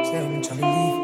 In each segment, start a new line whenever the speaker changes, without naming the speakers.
Say I've been trying to leave.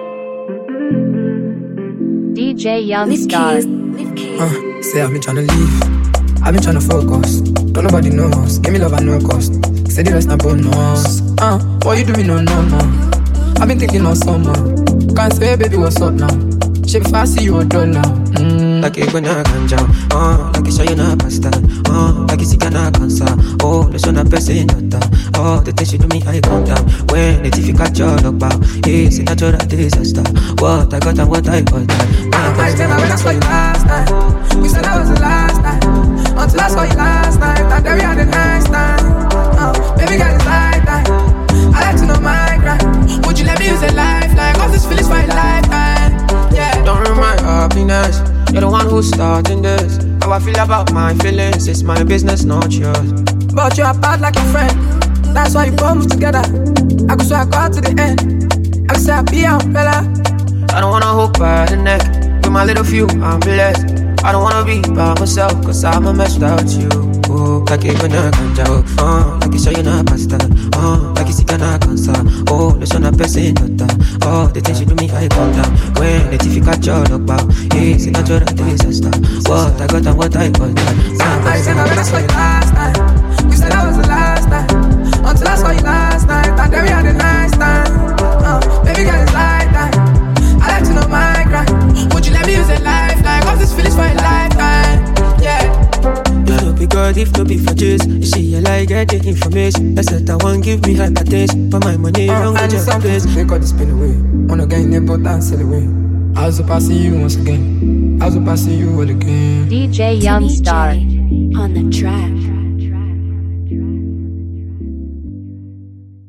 DJ Youngstar.
Say I've been trying to leave. I've been trying to focus. Don't nobody know us. Give me love at no cost. Say the rest not bonus. What you doing? No. I've been thinking of summer. Can't say baby what's up now. Shape if I see you a dollar.
Like you gonna ganja, like you say you na pasta, like you see na cancer. Oh, let's on a person data. Oh, the things you do me I calm down. When the difficult your look bow, it's a natural disaster. What I got and what I got.
I remember that's what you last night. We said that was the last night. Until I saw you last night, and then we had a nice time. Baby girl it's like that. I like to know my grind. Would you let me use a lifeline? Cause this feeling's for a lifetime. Yeah.
Don't ruin my happiness. You're the one who's starting this. How I feel about my feelings, it's my business, not yours.
But you're bad like your friend. That's why you both together. I could swear I got to the end. I could say I be an umbrella.
I don't wanna hook by the neck. With my little few, I'm blessed. I don't wanna be by myself, cause I'm a mess without you. Oh, like you gonna ganja, like you say you na pasta, like you see na cancer. Oh, there's on a person data. Oh, the things you do me I calm down. When the difficult your look bow, it's a natural disaster. What I got and what I got.
I remember that's what you last night. We said that was the last night. Until I saw you last night, and then we had a nice time. Baby girl it's like that. I like to know my grind. Would you let me use a lifeline? Cause this feeling's for a lifetime. Yeah.
You know be God if no be for juice. You see I like get the information. That's what I want give me hypertension. For my money, don't go just place.
Make all this spin away. Wanna get in the boat and sail away. I was up I see you once again. I was up I see you all again.
DJ Youngstar.
On the track.